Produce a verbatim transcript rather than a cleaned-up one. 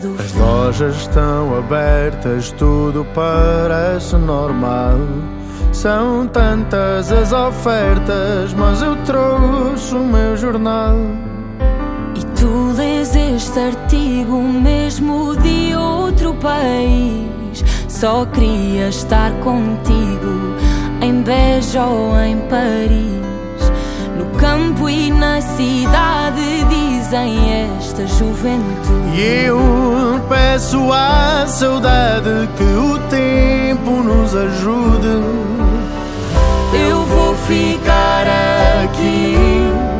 do As fim. lojas estão abertas, tudo parece normal. São tantas as ofertas, mas eu trouxe o meu jornal. E tu lês este artigo mesmo de outro país. Só queria estar contigo em Beja ou em Paris. No campo e na cidade dizem esta juventude. E eu peço à saudade que o tempo nos ajude. Eu vou ficar aqui